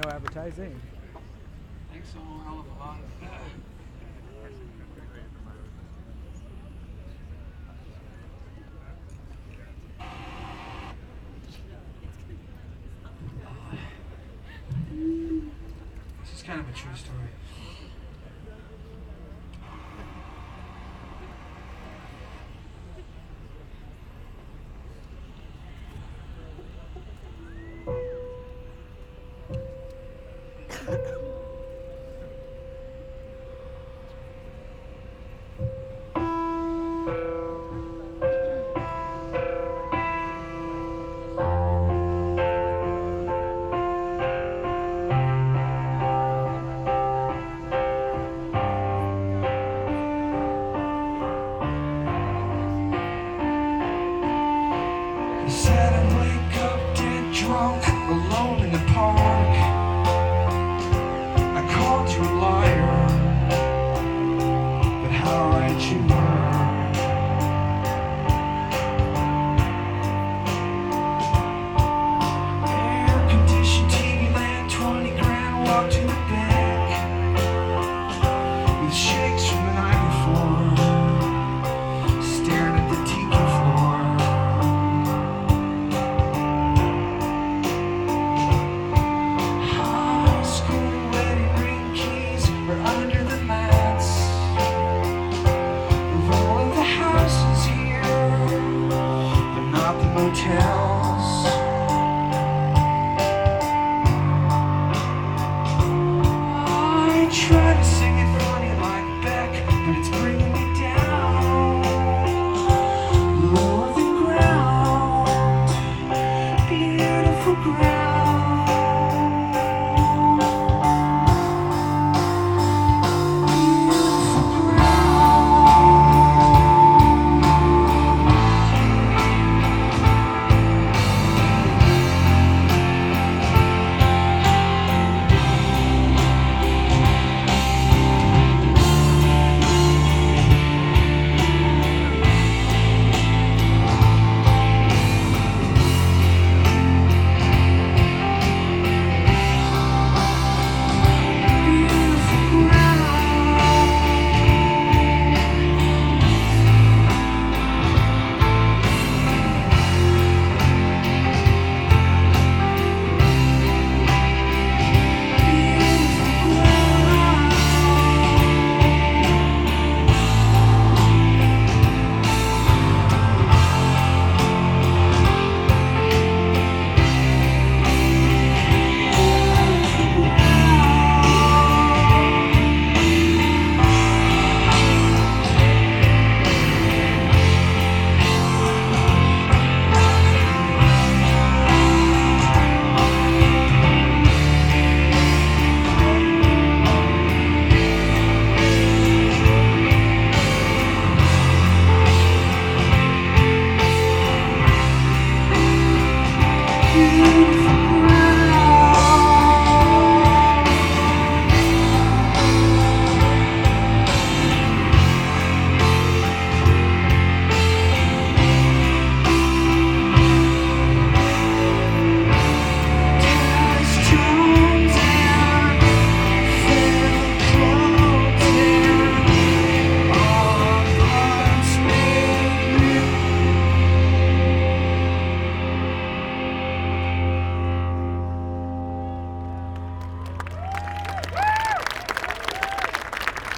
advertising. Thanks a whole hell of a lot. This is kind of a true story. He said I'd wake up dead drunk, alone in the park. I called you a liar, but how right you were. Air-conditioned TV land, 20 grand, walked to the bank with shakes from the night before, staring at the tiki floor. High school wedding ring keys were under the mats of all of the houses here, but not the motels. I try to sing it funny like Beck, but it's bringing me down lower than ground, beautiful ground, beautiful beautiful.